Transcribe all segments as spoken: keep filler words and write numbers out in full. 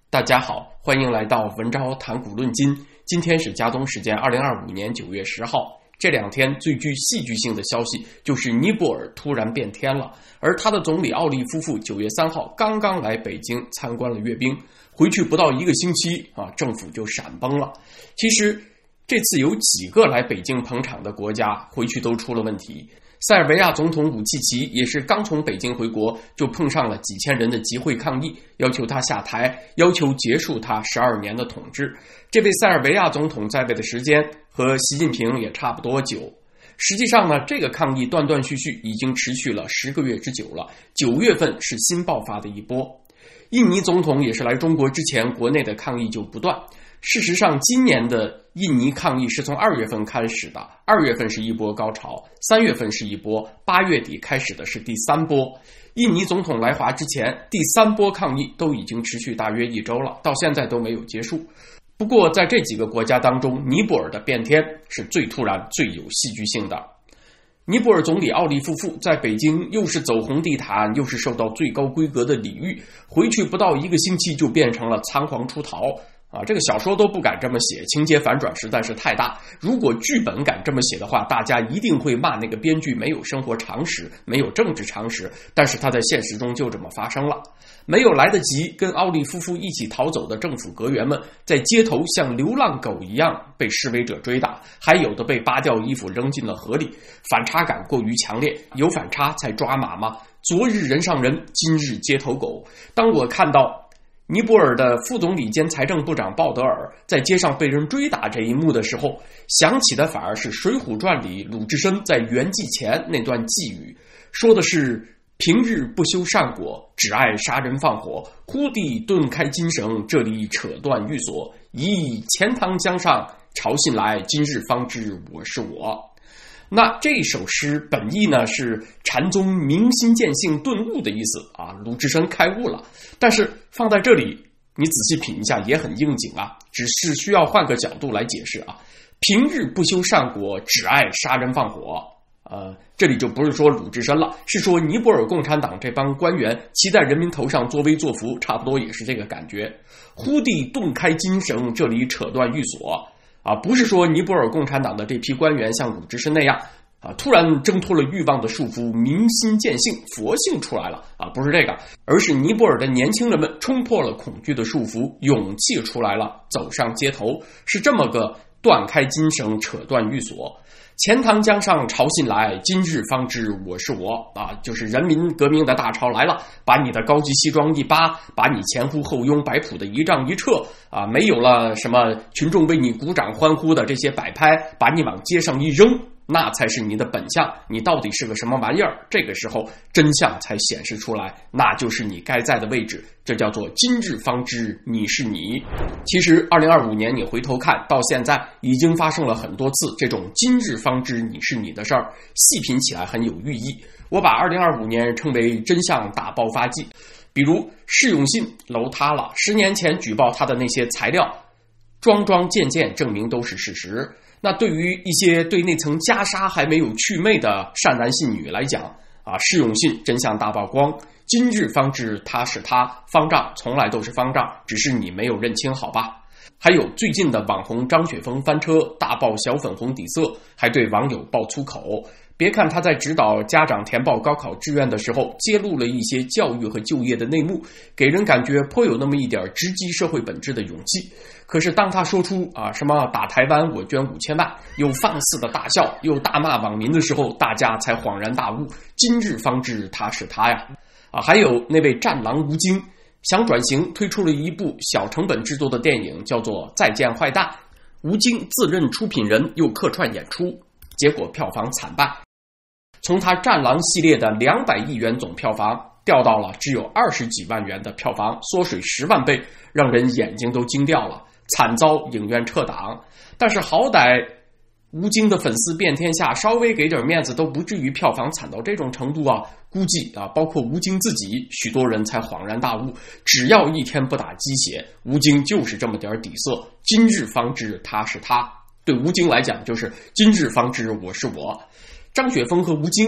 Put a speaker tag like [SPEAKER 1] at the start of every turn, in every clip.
[SPEAKER 1] 大家好，欢迎来到文昭谈古论今。今天是加东时间二零二五年九月十号。这两天最具戏剧性的消息就是尼泊尔突然变天了，而他的总理奥利夫妇九月三号刚刚来北京参观了阅兵，回去不到一个星期啊，政府就闪崩了。其实这次有几个来北京捧场的国家回去都出了问题。塞尔维亚总统武契奇也是刚从北京回国，就碰上了几千人的集会抗议，要求他下台，要求结束他十二年的统治。这位塞尔维亚总统在位的时间和习近平也差不多久。实际上呢，这个抗议断断续续已经持续了十个月之久了，九月份是新爆发的一波。印尼总统也是来中国之前，国内的抗议就不断。事实上，今年的印尼抗议是从二月份开始的，二月份是一波高潮，三月份是一波，八月底开始的是第三波。印尼总统来华之前，第三波抗议都已经持续大约一周了，到现在都没有结束。不过在这几个国家当中，尼泊尔的变天是最突然、最有戏剧性的。尼泊尔总理奥利夫妇在北京又是走红地毯，又是受到最高规格的礼遇，回去不到一个星期就变成了仓皇出逃。啊，这个小说都不敢这么写，情节反转实在是太大。如果剧本敢这么写的话，大家一定会骂那个编剧没有生活常识，没有政治常识。但是他在现实中就这么发生了。没有来得及跟奥利夫妇一起逃走的政府阁员们，在街头像流浪狗一样被示威者追打，还有的被扒掉衣服扔进了河里。反差感过于强烈，有反差才抓马吗？昨日人上人，今日街头狗。当我看到尼泊尔的副总理兼财政部长鲍德尔在街上被人追打这一幕的时候，想起的反而是《水浒传》里鲁智深在圆寂前那段寄语，说的是平日不修善果，只爱杀人放火，忽地顿开金绳，这里扯断玉锁，咦，钱塘江上潮信来，今日方知我是我。那这首诗本意呢是禅宗明心见性顿悟的意思啊，鲁智深开悟了。但是放在这里，你仔细品一下也很应景啊，只是需要换个角度来解释啊。平日不修善果，只爱杀人放火。呃，这里就不是说鲁智深了，是说尼泊尔共产党这帮官员骑在人民头上作威作福，差不多也是这个感觉。忽地顿开金绳，这里扯断玉锁。啊，不是说尼泊尔共产党的这批官员像鲁智深那样啊，突然挣脱了欲望的束缚，明心见性，佛性出来了啊，不是这个，而是尼泊尔的年轻人们冲破了恐惧的束缚，勇气出来了，走上街头，是这么个断开金绳，扯断玉锁。钱塘江上潮信来，今日方知我是我啊，就是人民革命的大潮来了，把你的高级西装一扒，把你前呼后拥摆谱的仪仗一撤啊，没有了什么群众为你鼓掌欢呼的这些摆拍，把你往街上一扔，那才是你的本相，你到底是个什么玩意儿？这个时候真相才显示出来，那就是你该在的位置，这叫做今日方知你是你。其实二零二五年你回头看到现在，已经发生了很多次这种今日方知你是你的事儿，细品起来很有寓意。我把二零二五年称为真相大爆发季。比如释永信楼塌了，十年前举报他的那些材料，桩桩件件证明都是事实。那对于一些对那层袈裟还没有去魅的善男信女来讲啊，释永信真相大曝光，今日方知他是他，方丈从来都是方丈，只是你没有认清好吧。还有最近的网红张雪峰翻车，大爆小粉红底色，还对网友爆粗口。别看他在指导家长填报高考志愿的时候揭露了一些教育和就业的内幕，给人感觉颇有那么一点直击社会本质的勇气。可是当他说出啊什么打台湾我捐五千万，又放肆的大笑，又大骂网民的时候，大家才恍然大悟，今日方知他是他呀。啊，还有那位战狼吴京想转型，推出了一部小成本制作的电影，叫做《再见坏蛋》。吴京自任出品人，又客串演出，结果票房惨败。从他战狼系列的两百亿元总票房掉到了只有二十几万元的票房，缩水十万倍，让人眼睛都惊掉了，惨遭影院撤档。但是好歹吴京的粉丝遍天下，稍微给点面子都不至于票房惨到这种程度啊！估计啊，包括吴京自己，许多人才恍然大悟，只要一天不打鸡血，吴京就是这么点底色，今日方知他是他。对吴京来讲，就是今日方知我是我。张雪峰和吴京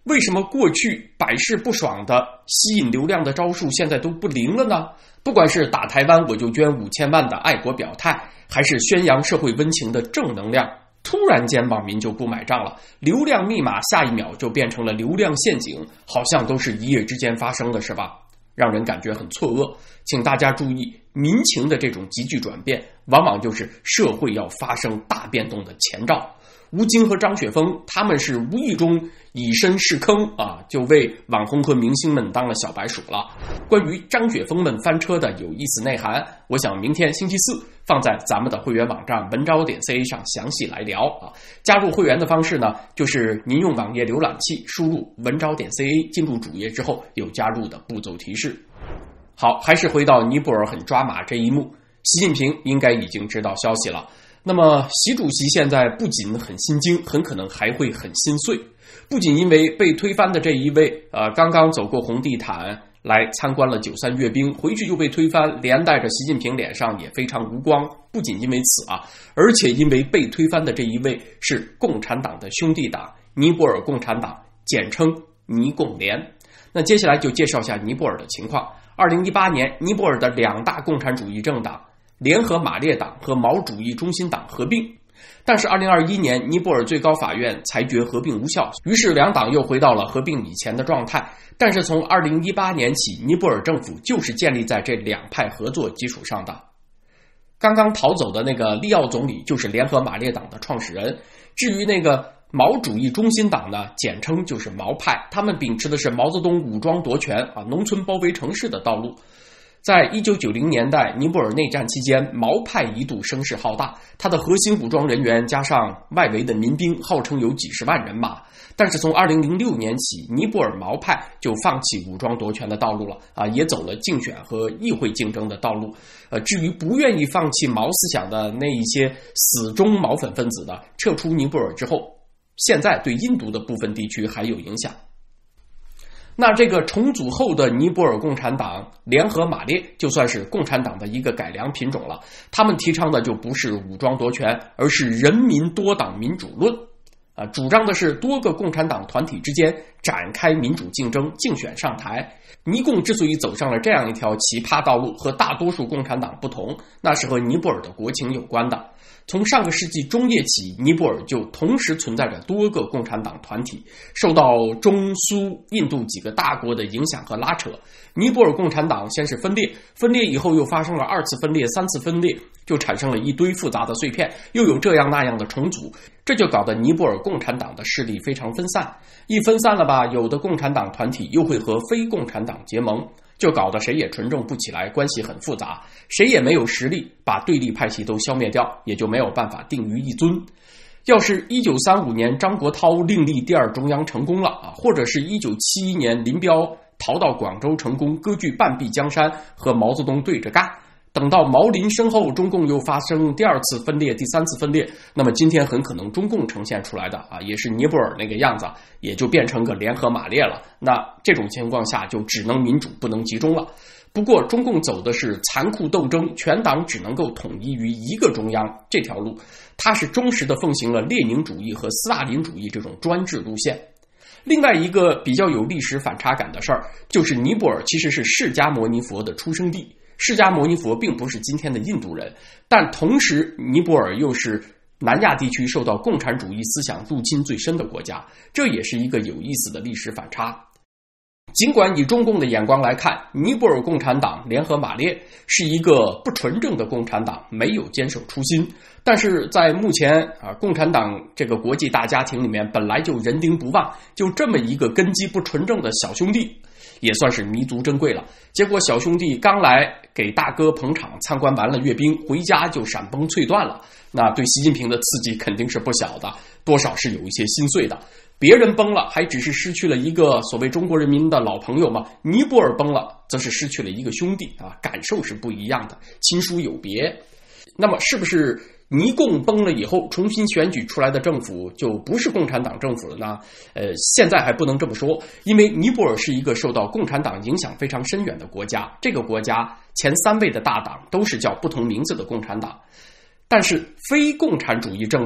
[SPEAKER 1] 为什么过去百试不爽的吸引流量的招数现在都不灵了呢？不管是打台湾我就捐五千万的爱国表态，还是宣扬社会温情的正能量，突然间网民就不买账了，流量密码下一秒就变成了流量陷阱，好像都是一夜之间发生的，是吧？让人感觉很错愕。请大家注意，民情的这种急剧转变，往往就是社会要发生大变动的前兆。吴京和张雪峰他们是无意中以身试坑啊，就为网红和明星们当了小白鼠了。关于张雪峰们翻车的有意思内涵，我想明天星期四放在咱们的会员网站文昭点 C A 上详细来聊啊。加入会员的方式呢，就是您用网页浏览器输入文昭点 C A 进入主页之后有加入的步骤提示。好，还是回到尼泊尔很抓马这一幕，习近平应该已经知道消息了。那么习主席现在不仅很心惊，很可能还会很心碎。不仅因为被推翻的这一位呃，刚刚走过红地毯来参观了九三阅兵，回去又被推翻，连带着习近平脸上也非常无光。不仅因为此啊，而且因为被推翻的这一位是共产党的兄弟党尼泊尔共产党，简称尼共联。那接下来就介绍一下尼泊尔的情况。二零一八年，尼泊尔的两大共产主义政党联合马列党和毛主义中心党合并，但是二零二一年尼泊尔最高法院裁决合并无效，于是两党又回到了合并以前的状态。但是从二零一八年起，尼泊尔政府就是建立在这两派合作基础上的。刚刚逃走的那个利奥总理就是联合马列党的创始人，至于那个毛主义中心党呢，简称就是毛派，他们秉持的是毛泽东武装夺权啊，农村包围城市的道路。在一九九零年代，尼泊尔内战期间，毛派一度声势浩大，它的核心武装人员加上外围的民兵，号称有几十万人马。但是从二零零六年起，尼泊尔毛派就放弃武装夺权的道路了啊，也走了竞选和议会竞争的道路。呃，至于不愿意放弃毛思想的那一些死忠毛粉分子的，撤出尼泊尔之后，现在对印度的部分地区还有影响。那这个重组后的尼泊尔共产党联合马列就算是共产党的一个改良品种了，他们提倡的就不是武装夺权，而是人民多党民主论啊，主张的是多个共产党团体之间展开民主竞争，竞选上台。尼共之所以走上了这样一条奇葩道路，和大多数共产党不同，那是和尼泊尔的国情有关的。从上个世纪中叶起，尼泊尔就同时存在着多个共产党团体，受到中苏印度几个大国的影响和拉扯。尼泊尔共产党先是分裂，分裂以后又发生了二次分裂、三次分裂，就产生了一堆复杂的碎片，又有这样那样的重组，这就搞得尼泊尔共产党的势力非常分散。一分散了吧，有的共产党团体又会和非共产党结盟，就搞得谁也纯正不起来，关系很复杂，谁也没有实力把对立派系都消灭掉，也就没有办法定于一尊。要是一九三五年张国焘另立第二中央成功了啊，或者是一九七一年林彪逃到广州成功，割据半壁江山，和毛泽东对着干，等到毛林身后，中共又发生第二次分裂、第三次分裂，那么今天很可能中共呈现出来的啊，也是尼泊尔那个样子，也就变成个联合马列了。那这种情况下就只能民主不能集中了。不过中共走的是残酷斗争，全党只能够统一于一个中央这条路，它是忠实的奉行了列宁主义和斯大林主义这种专制路线。另外一个比较有历史反差感的事儿，就是尼泊尔其实是释迦牟尼佛的出生地。释迦牟尼佛并不是今天的印度人，但同时尼泊尔又是南亚地区受到共产主义思想入侵最深的国家，这也是一个有意思的历史反差。尽管以中共的眼光来看，尼泊尔共产党联合马列是一个不纯正的共产党，没有坚守初心，但是在目前啊，共产党这个国际大家庭里面本来就人丁不旺，就这么一个根基不纯正的小兄弟，也算是弥足珍贵了。结果小兄弟刚来给大哥捧场，参观完了阅兵，回家就闪崩脆断了，那对习近平的刺激肯定是不小的，多少是有一些心碎的。别人崩了，还只是失去了一个所谓中国人民的老朋友嘛，尼泊尔崩了，则是失去了一个兄弟啊，感受是不一样的，亲疏有别。那么是不是尼共崩了以后，重新选举出来的政府就不是共产党政府了呢？呃，现在还不能这么说，因为尼泊尔是一个受到共产党影响非常深远的国家，这个国家前三位的大党都是叫不同名字的共产党，但是非共产主义政党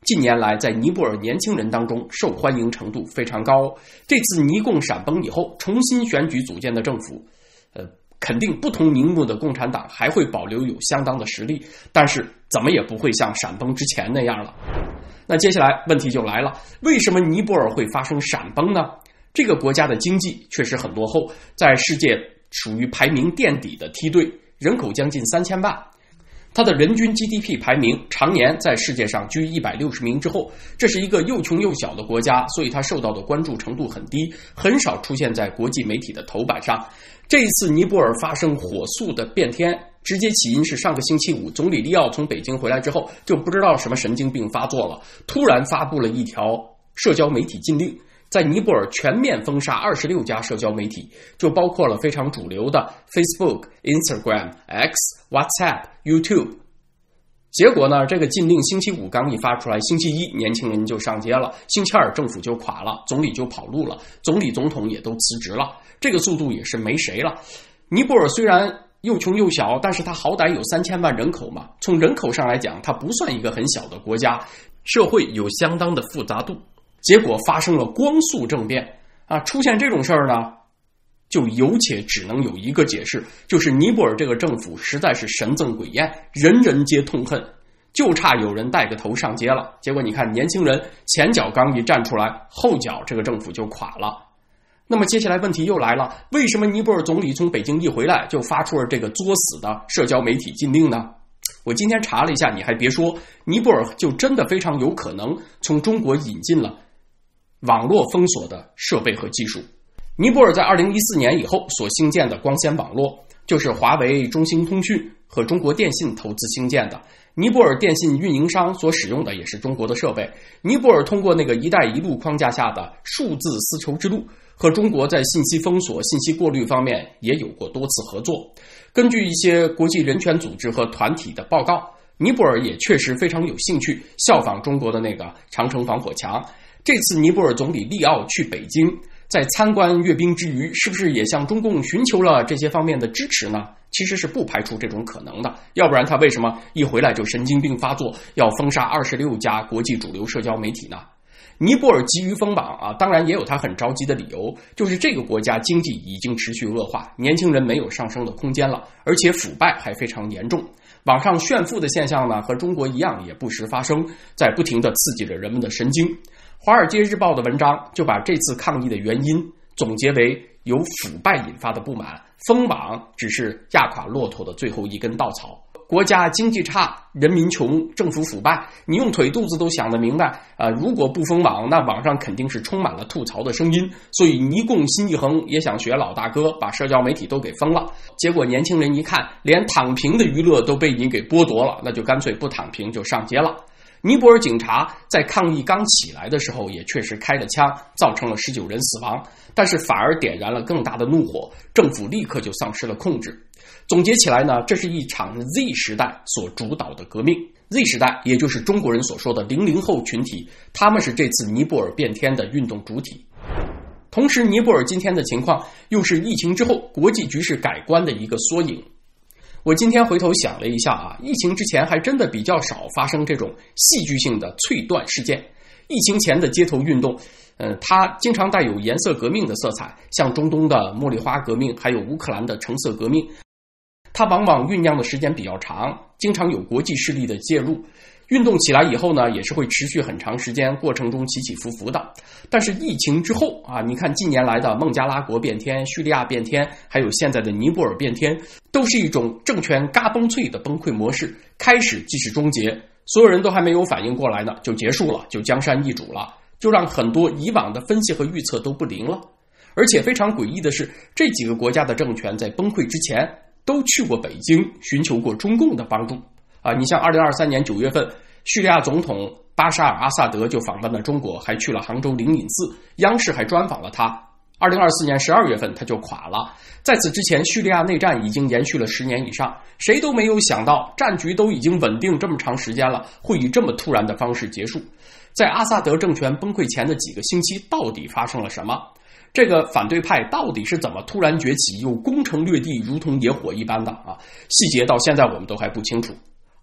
[SPEAKER 1] 近年来在尼泊尔年轻人当中受欢迎程度非常高。这次尼共闪崩以后重新选举组建的政府，呃，肯定不同名目的共产党还会保留有相当的实力，但是怎么也不会像闪崩之前那样了。那接下来问题就来了，为什么尼泊尔会发生闪崩呢？这个国家的经济确实很落后，在世界属于排名垫底的梯队，人口将近三千万。它的人均 G D P 排名常年在世界上居一百六十名之后，这是一个又穷又小的国家，所以它受到的关注程度很低，很少出现在国际媒体的头版上。这一次尼泊尔发生火速的变天，直接起因是上个星期五，总理利奥从北京回来之后，就不知道什么神经病发作了，突然发布了一条社交媒体禁令，在尼泊尔全面封杀二十六家社交媒体，就包括了非常主流的 Facebook、Instagram、X、WhatsApp、YouTube。结果呢，这个禁令星期五刚一发出来，星期一年轻人就上街了，星期二政府就垮了，总理就跑路了，总理总统也都辞职了，这个速度也是没谁了。尼泊尔虽然又穷又小，但是它好歹有三千万人口嘛，从人口上来讲，它不算一个很小的国家，社会有相当的复杂度。结果发生了光速政变啊！出现这种事儿呢，就有且只能有一个解释，就是尼泊尔这个政府实在是神憎鬼厌，人人皆痛恨，就差有人带个头上街了。结果你看，年轻人前脚刚一站出来，后脚这个政府就垮了。那么接下来问题又来了，为什么尼泊尔总理从北京一回来就发出了这个作死的社交媒体禁令呢？我今天查了一下，你还别说，尼泊尔就真的非常有可能从中国引进了网络封锁的设备和技术。尼泊尔在二零一四年以后所兴建的光纤网络，就是华为、中兴通讯和中国电信投资兴建的。尼泊尔电信运营商所使用的也是中国的设备。尼泊尔通过那个一带一路框架下的数字丝绸之路，和中国在信息封锁、信息过滤方面也有过多次合作。根据一些国际人权组织和团体的报告，尼泊尔也确实非常有兴趣效仿中国的那个长城防火墙。这次尼泊尔总理利奥去北京，在参观阅兵之余，是不是也向中共寻求了这些方面的支持呢？其实是不排除这种可能的，要不然他为什么一回来就神经病发作，要封杀二十六家国际主流社交媒体呢？尼泊尔急于封网啊，当然也有他很着急的理由，就是这个国家经济已经持续恶化，年轻人没有上升的空间了，而且腐败还非常严重。网上炫富的现象呢，和中国一样也不时发生，在不停地刺激着人们的神经。华尔街日报的文章就把这次抗议的原因总结为由腐败引发的不满，封网只是压垮骆驼的最后一根稻草。国家经济差，人民穷，政府腐败，你用腿肚子都想得明白啊、呃！如果不封网，那网上肯定是充满了吐槽的声音。所以尼共新一横也想学老大哥，把社交媒体都给封了。结果年轻人一看，连躺平的娱乐都被你给剥夺了，那就干脆不躺平，就上街了。尼泊尔警察在抗议刚起来的时候也确实开了枪，造成了十九人死亡，但是反而点燃了更大的怒火，政府立刻就丧失了控制。总结起来呢，这是一场 Z 时代所主导的革命。Z 时代也就是中国人所说的零零后群体，他们是这次尼泊尔变天的运动主体。同时尼泊尔今天的情况又是疫情之后国际局势改观的一个缩影。我今天回头想了一下啊，疫情之前还真的比较少发生这种戏剧性的淬断事件。疫情前的街头运动，呃，它经常带有颜色革命的色彩，像中东的茉莉花革命，还有乌克兰的橙色革命。它往往酝酿的时间比较长，经常有国际势力的介入。运动起来以后呢，也是会持续很长时间，过程中起起伏伏的。但是疫情之后啊，你看近年来的孟加拉国变天、叙利亚变天，还有现在的尼泊尔变天，都是一种政权嘎崩脆的崩溃模式，开始即是终结，所有人都还没有反应过来呢，就结束了，就江山易主了，就让很多以往的分析和预测都不灵了。而且非常诡异的是，这几个国家的政权在崩溃之前都去过北京，寻求过中共的帮助。啊，你像二零二三年九月份，叙利亚总统巴沙尔·阿萨德就访问了中国，还去了杭州灵隐寺，央视还专访了他。二零二四年十二月份他就垮了。在此之前，叙利亚内战已经延续了十年以上，谁都没有想到战局都已经稳定这么长时间了，会以这么突然的方式结束。在阿萨德政权崩溃前的几个星期，到底发生了什么？这个反对派到底是怎么突然崛起，又攻城略地，如同野火一般的啊？细节到现在我们都还不清楚。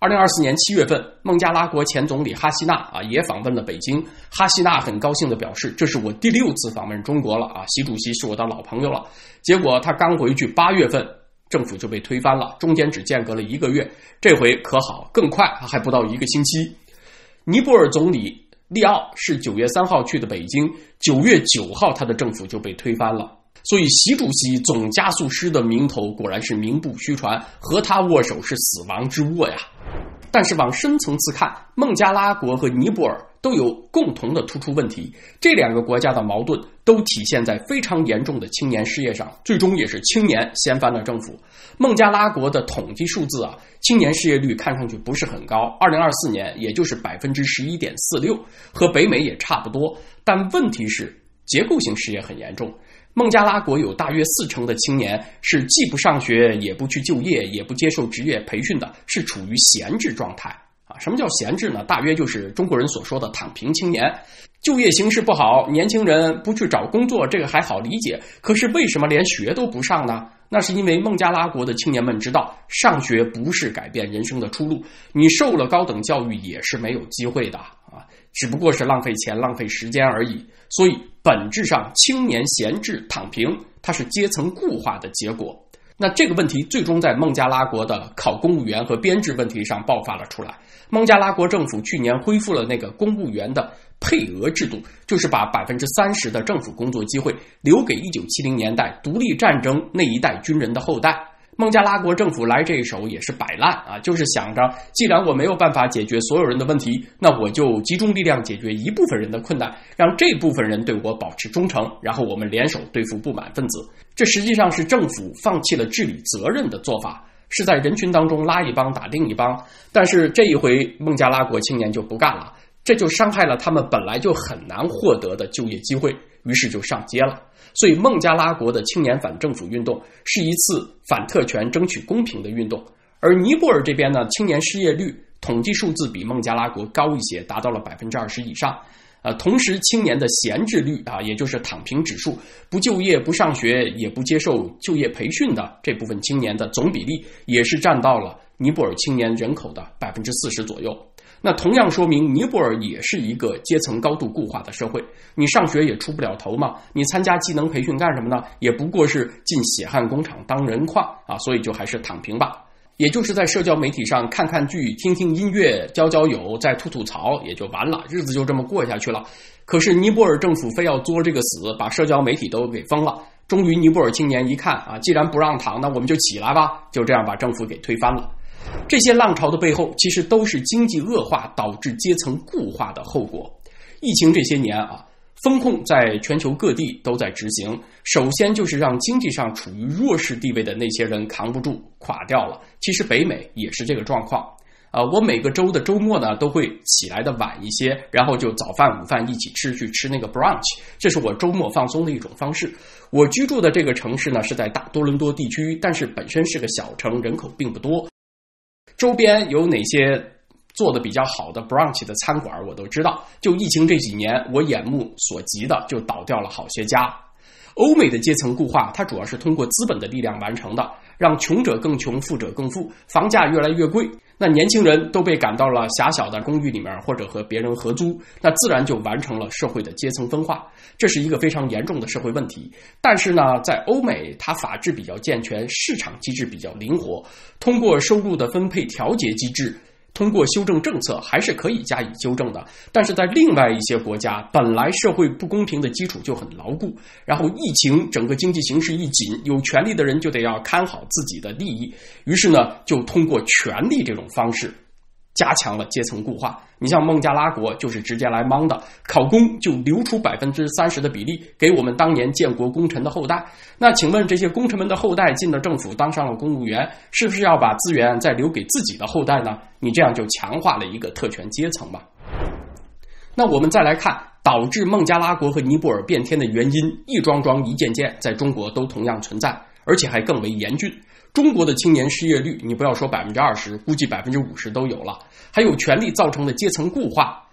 [SPEAKER 1] 二零二四年七月份，孟加拉国前总理哈希纳啊也访问了北京。哈希纳很高兴地表示，这是我第六次访问中国了啊，习主席是我的老朋友了。结果他刚回去，八月份政府就被推翻了，中间只间隔了一个月。这回可好，更快，还不到一个星期。尼泊尔总理利奥是九月三号去的北京，九月九号他的政府就被推翻了。所以习主席总加速师的名头果然是名不虚传，和他握手是死亡之握呀。但是往深层次看，孟加拉国和尼泊尔都有共同的突出问题，这两个国家的矛盾都体现在非常严重的青年失业上，最终也是青年掀翻了政府。孟加拉国的统计数字啊，青年失业率看上去不是很高，二零二四年也就是 百分之十一点四六， 和北美也差不多。但问题是结构性失业很严重，孟加拉国有大约四成的青年是既不上学也不去就业也不接受职业培训的，是处于闲置状态啊。什么叫闲置呢？大约就是中国人所说的躺平青年。就业形势不好，年轻人不去找工作，这个还好理解，可是为什么连学都不上呢？那是因为孟加拉国的青年们知道，上学不是改变人生的出路，你受了高等教育也是没有机会的啊，只不过是浪费钱浪费时间而已。所以本质上青年闲置躺平，它是阶层固化的结果。那这个问题最终在孟加拉国的考公务员和编制问题上爆发了出来。孟加拉国政府去年恢复了那个公务员的配额制度，就是把 百分之三十 的政府工作机会留给一九七零年代独立战争那一代军人的后代。孟加拉国政府来这一手也是摆烂啊，就是想着既然我没有办法解决所有人的问题，那我就集中力量解决一部分人的困难，让这部分人对我保持忠诚，然后我们联手对付不满分子。这实际上是政府放弃了治理责任的做法，是在人群当中拉一帮打另一帮。但是这一回孟加拉国青年就不干了，这就伤害了他们本来就很难获得的就业机会，于是就上街了。所以孟加拉国的青年反政府运动是一次反特权争取公平的运动。而尼泊尔这边呢，青年失业率统计数字比孟加拉国高一些，达到了 百分之二十 以上。呃，同时青年的闲置率啊，也就是躺平指数，不就业不上学也不接受就业培训的这部分青年的总比例也是占到了尼泊尔青年人口的 百分之四十 左右。那同样说明尼泊尔也是一个阶层高度固化的社会，你上学也出不了头嘛，你参加技能培训干什么呢？也不过是进血汗工厂当人矿啊，所以就还是躺平吧。也就是在社交媒体上看看剧听听音乐交交友再吐吐槽也就完了，日子就这么过下去了。可是尼泊尔政府非要作这个死，把社交媒体都给封了。终于尼泊尔青年一看啊，既然不让躺，那我们就起来吧，就这样把政府给推翻了。这些浪潮的背后其实都是经济恶化导致阶层固化的后果。疫情这些年啊，风控在全球各地都在执行，首先就是让经济上处于弱势地位的那些人扛不住垮掉了。其实北美也是这个状况。呃，我每个周的周末呢都会起来的晚一些，然后就早饭午饭一起吃，去吃那个 brunch， 这是我周末放松的一种方式。我居住的这个城市呢是在大多伦多地区，但是本身是个小城，人口并不多。周边有哪些做的比较好的 brunch 的餐馆我都知道，就疫情这几年我眼目所及的就倒掉了好些家。欧美的阶层固化它主要是通过资本的力量完成的，让穷者更穷富者更富，房价越来越贵，那年轻人都被赶到了狭小的公寓里面或者和别人合租，那自然就完成了社会的阶层分化，这是一个非常严重的社会问题。但是呢，在欧美它法制比较健全，市场机制比较灵活，通过收入的分配调节机制，通过修正政策还是可以加以纠正的。但是在另外一些国家，本来社会不公平的基础就很牢固，然后疫情整个经济形势一紧，有权利的人就得要看好自己的利益，于是呢就通过权力这种方式加强了阶层固化。你像孟加拉国就是直接来蒙的，考公就留出 百分之三十 的比例给我们当年建国功臣的后代。那请问这些功臣们的后代进了政府当上了公务员，是不是要把资源再留给自己的后代呢？你这样就强化了一个特权阶层嘛。那我们再来看导致孟加拉国和尼泊尔变天的原因，一桩桩一件件在中国都同样存在，而且还更为严峻。中国的青年失业率，你不要说 百分之二十， 估计 百分之五十 都有了。还有权力造成的阶层固化，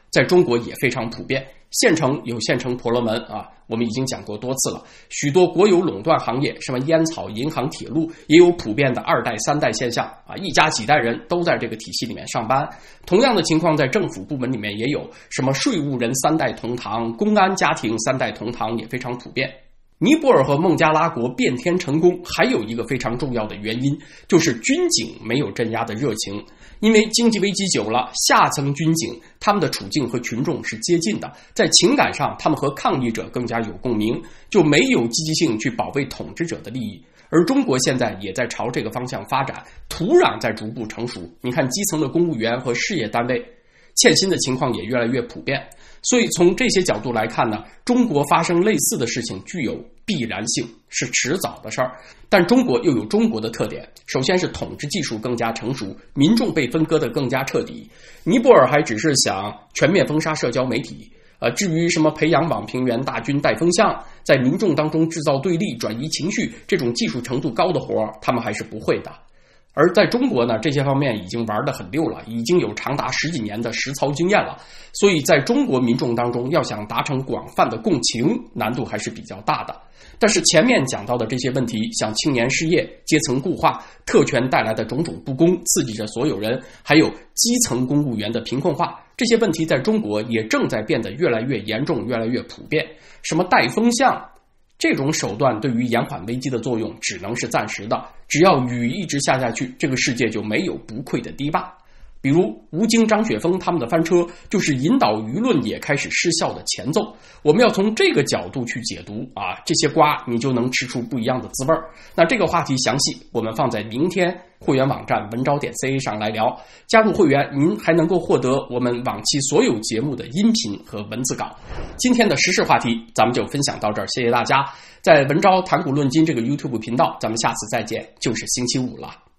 [SPEAKER 1] 在中国也非常普遍。县城有县城婆罗门啊，我们已经讲过多次了。许多国有垄断行业，什么烟草、银行、铁路，也有普遍的二代、三代现象啊，一家几代人都在这个体系里面上班。同样的情况在政府部门里面也有，什么税务人三代同堂，公安家庭三代同堂也非常普遍。尼泊尔和孟加拉国变天成功，还有一个非常重要的原因，就是军警没有镇压的热情。因为经济危机久了，下层军警他们的处境和群众是接近的，在情感上他们和抗议者更加有共鸣，就没有积极性去保卫统治者的利益。而中国现在也在朝这个方向发展，土壤在逐步成熟。你看基层的公务员和事业单位欠薪的情况也越来越普遍。所以从这些角度来看呢，中国发生类似的事情具有必然性，是迟早的事儿。但中国又有中国的特点，首先是统治技术更加成熟，民众被分割得更加彻底。尼泊尔还只是想全面封杀社交媒体，呃，至于什么培养网平原大军带风向，在民众当中制造对立、转移情绪，这种技术程度高的活他们还是不会的。而在中国呢，这些方面已经玩得很溜了，已经有长达十几年的实操经验了。所以在中国民众当中，要想达成广泛的共情，难度还是比较大的。但是前面讲到的这些问题，像青年失业、阶层固化、特权带来的种种不公，刺激着所有人，还有基层公务员的贫困化，这些问题在中国也正在变得越来越严重，越来越普遍。什么带风向这种手段对于延缓危机的作用只能是暂时的，只要雨一直下下去，这个世界就没有不溃的堤坝。比如吴京、张雪峰他们的翻车，就是引导舆论也开始失效的前奏。我们要从这个角度去解读啊，这些瓜你就能吃出不一样的滋味儿。那这个话题详细我们放在明天会员网站文招点 C A 上来聊。加入会员，您还能够获得我们往期所有节目的音频和文字稿。今天的时事话题咱们就分享到这儿，谢谢大家。在文招谈股论金这个 YouTube 频道，咱们下次再见，就是星期五了。